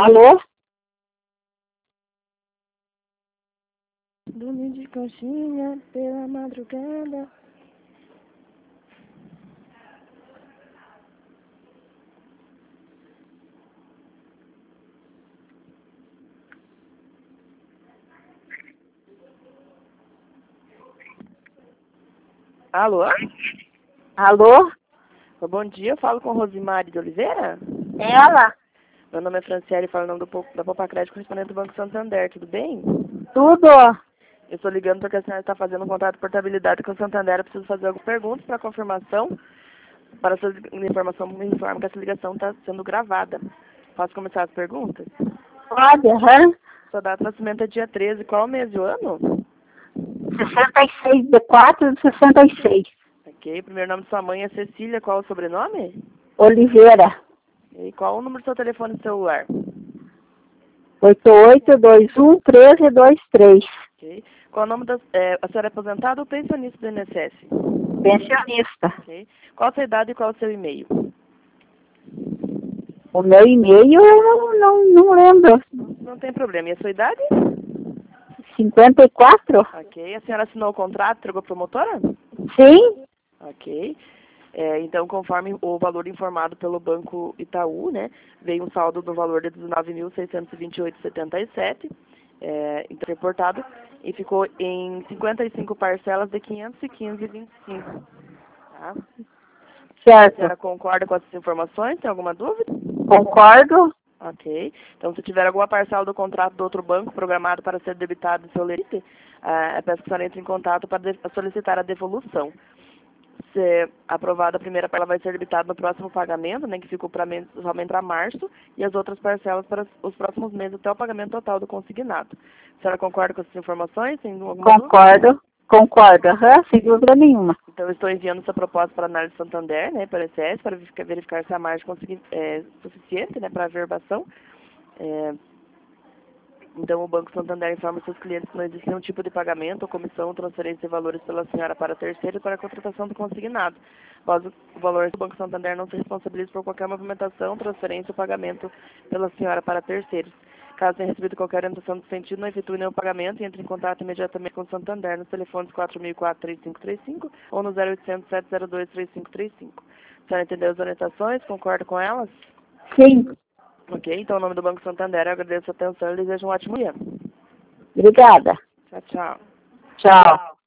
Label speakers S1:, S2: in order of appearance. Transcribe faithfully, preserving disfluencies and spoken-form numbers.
S1: Alô?
S2: Dormi de conchinha pela madrugada.
S3: Alô?
S1: Alô?
S3: Bom dia, eu falo com Rosimari de Oliveira?
S1: Ela?
S3: Meu nome é Franciele, falo em nome do, Po- da Poupa Crédito, correspondente do Banco Santander, tudo bem?
S1: Tudo?
S3: Eu estou ligando porque a senhora está fazendo um contrato de portabilidade com o Santander, eu preciso fazer algumas perguntas para confirmação. Para essa informação, me informa que essa ligação está sendo gravada. Posso começar as perguntas?
S1: Pode, aham.
S3: Sua data de nascimento é dia treze, qual o mês e o ano?
S1: sessenta e seis de quatro de sessenta e seis.
S3: Ok, o primeiro nome de sua mãe é Cecília, qual o sobrenome?
S1: Oliveira.
S3: E qual o número do seu telefone celular?
S1: oito oito dois um um três dois três.
S3: Ok. Qual o nome da... É, a senhora é aposentada ou pensionista do I N S S?
S1: Pensionista.
S3: Ok. Qual a sua idade e qual o seu e-mail?
S1: O meu e-mail eu não, não, não lembro.
S3: Não tem problema. E a sua idade?
S1: cinquenta e quatro?
S3: Ok. A senhora assinou o contrato, entregou promotora?
S1: Sim?
S3: Ok. É, então, conforme o valor informado pelo Banco Itaú, né, veio um saldo no valor de dezenove mil seiscentos e vinte e oito vírgula setenta e sete, é, então reportado, e ficou em cinquenta e cinco parcelas de quinhentos e quinze vírgula vinte e cinco. Tá? A
S1: Certo.
S3: senhora concorda com essas informações? Tem alguma dúvida?
S1: Concordo?
S3: Ok. Então, se tiver alguma parcela do contrato do outro banco programado para ser debitado no seu limite, a peço que a senhora entre em contato para de- solicitar a devolução. Se aprovada a primeira parcela, vai ser debitada no próximo pagamento, né, que ficou para somente para março, e as outras parcelas para os próximos meses até o pagamento total do consignado. A senhora concorda com essas informações? Tem alguma dúvida?
S1: Concordo. Concordo, aham, sem dúvida nenhuma.
S3: Então, eu estou enviando essa proposta para a análise Santander, né, para o I N S S, para verificar, verificar se a margem consegui- é suficiente, né, para a averbação. É, então, o Banco Santander informa seus clientes que não existe nenhum tipo de pagamento ou comissão ou transferência de valores pela senhora para terceiro para a contratação do consignado. Após o valor do Banco Santander não se responsabiliza por qualquer movimentação, transferência ou pagamento pela senhora para terceiros. Caso tenha recebido qualquer orientação do sentido, não efetue nenhum pagamento e entre em contato imediatamente com o Santander nos telefones quatro mil e quatro, três cinco três cinco ou no zero oitocentos, sete zero dois, três cinco três cinco. A senhora entendeu as orientações? Concorda com elas?
S1: Sim.
S3: Ok, então, em nome do Banco Santander, eu agradeço a atenção e desejo um ótimo dia.
S1: Obrigada.
S3: Tchau, tchau.
S1: Tchau.